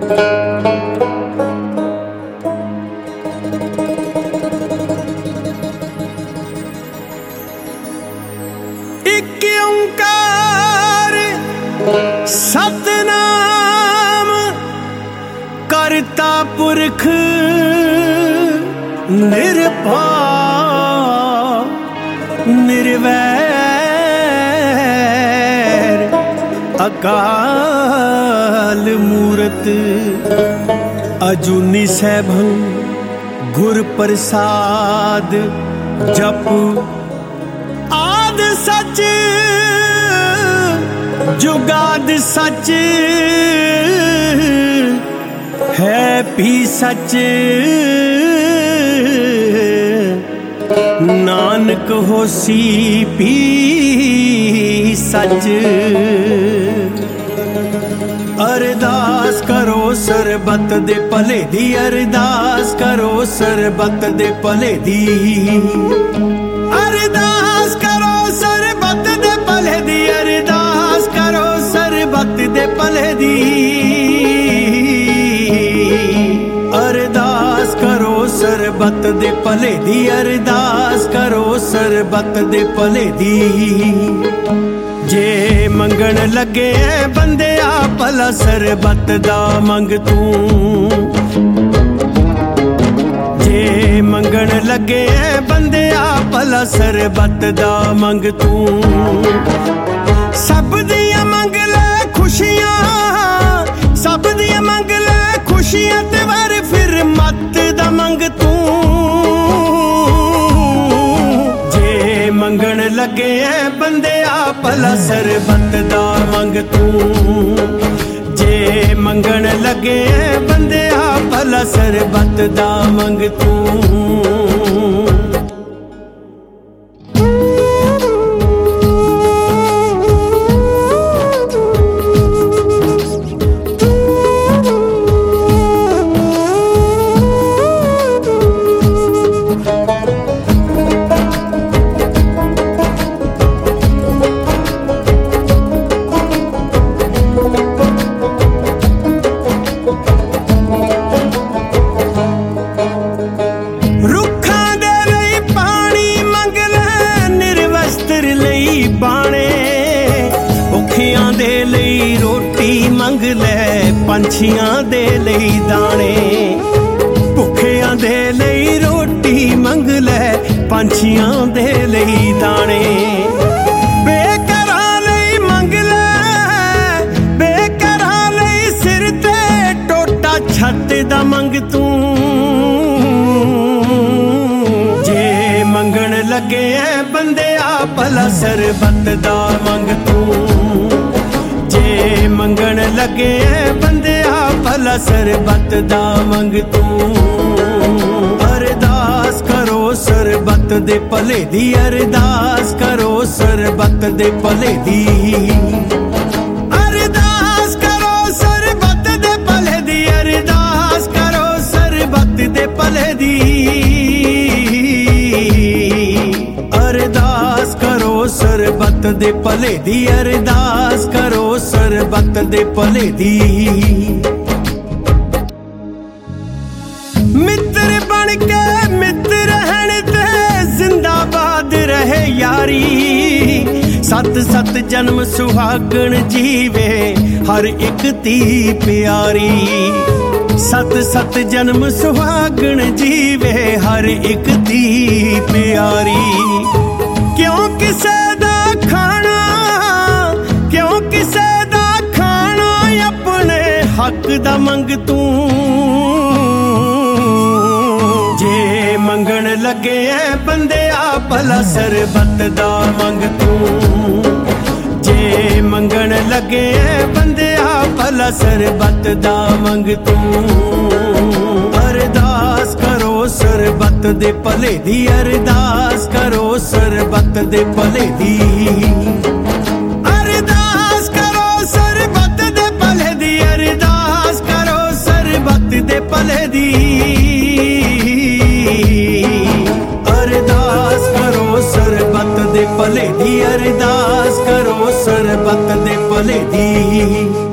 एक ओंकार सतनाम करता पुरख निर्भय निर्वैर अकाल मूरत अजूनी सैभं गुर प्रसाद जप आद सच जुगाद सच है भी सच नानक होसी भी सच। अरदास करो सरबत दे भले दी, अरदास करो सरबत दे भले दी, अरदास करो सरबत दे भले दी, अरदास करो सरबत दे भले दी, अरदास करो सरबत दे भले दी, अरदास करो सरबत दे भले दी। जे मंगण लगे बंदिया भला सरबत दा मंग तू, जे मंगण लगे बंदिया भला सरबत दा मंग तू। सब दियां मंग ले खुशियां, सब दियां मंग ले खुशियां ते वर फिर मत दा मंग तू। जे मंगण लगे बंदिया भला सरबत दा मंग तू, जे मंगण लगे बंदिया भला सरबत दा मंग तू। मंग ले पंछियां दे लई दाने, भुखियां दे लई रोटी मंग ले पंछियां दे लई दाने। बेकरां लई मंग ले, बेकरां लई सिर ते टोटा छत दा मंग तू। जे मंगण लगे बंदिया भला सरबत दा मंग तू, जे मंगण लगे बंदिया भला सरबत दा मंग तू। अरदास करो सरबत दे भले दी, अरदास करो सरबत दे भले दी, अरदास करो सरबत दे भले दी, अरदास करो सरबत दे भले दी, अरदास करो सरबत दे भले दी, अरदास करो सरबत दे भले दी। मित्र बन के मित्र रहन ते जिंदाबाद रहे यारी, सत सत जन्म सुहागण जीवे हर एक धी प्यारी, सत सत जन्म सुहागण जीवे हर एक धी प्यारी। क्यों किसे दा खाना, क्यों किसे दा खाना अपने हक दा मंग तू। जे मंगण लगे बंदिया भला सरबत दा मंग तू, जे मंगण लगे बंदिया भला सरबत दा मंग तू। अरदास करो सरबत दे भले दी, अरदास करो सरबत दे भले दी, अरदास करो सरबत दे भले दी, अरदास करो सरबत दे भले दी, अरदास करो सरबत दे भले दी, अरदास करो सरबत दे भले दी।